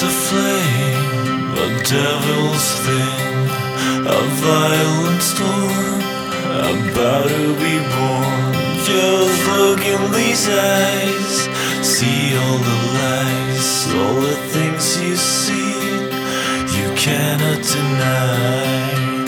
a flame, a devil's thing, a violent storm about to be born. Just look in these eyes, see all the lies, all the things you see, you cannot deny.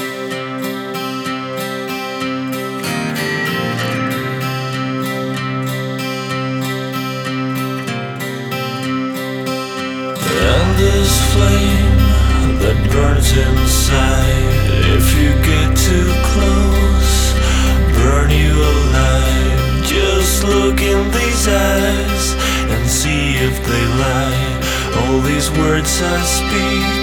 And this flame that burns inside, if you get too close, burn you alive. Just look in these eyes and see if they lie. All these words I speak,